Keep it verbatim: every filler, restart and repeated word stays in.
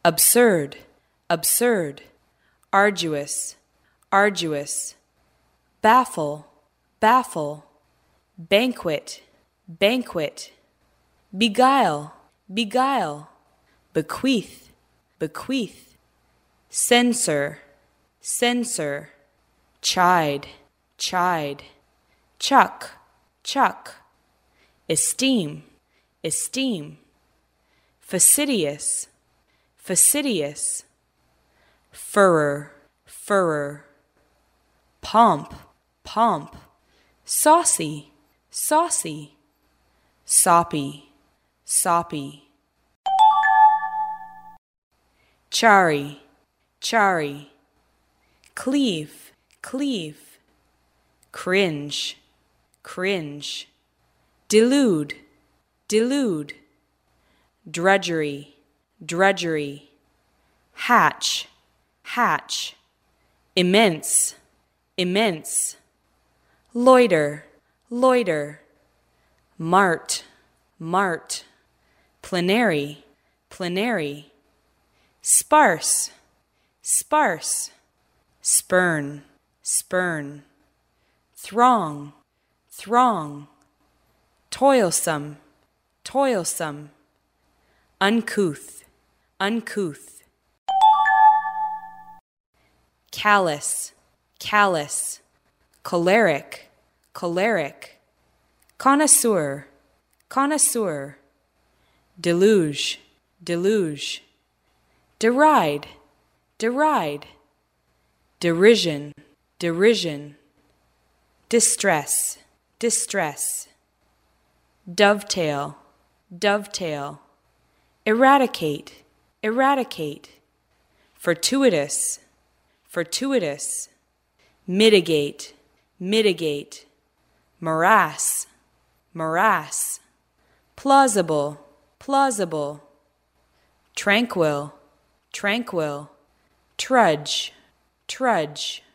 absurd, absurd, arduous, arduous, baffle, baffle, banquet, banquet, beguile, beguile, bequeath, bequeath, censor, censor, chide, chide, chuck, chuck, esteem, esteem, fastidious, fastidious, furor, furor, pomp, pomp, saucy, saucy, soppy, soppy, chary, chary, cleave, cleave, cringe, cringe, delude, delude, drudgery, drudgery, hatch, hatch, immense, immense, loiter, loiter, mart, mart, plenary, plenary, sparse, sparse, spurn, spurn, throng, throng, toilsome, toilsome, uncouth, uncouth, callous, callous, choleric, choleric, connoisseur, connoisseur, deluge, deluge, deride, deride, derision, derision, distress, distress, dovetail, dovetail, eradicate, eradicate, fortuitous, fortuitous, mitigate, mitigate, morass, morass, plausible, plausible, tranquil, tranquil, trudge, trudge,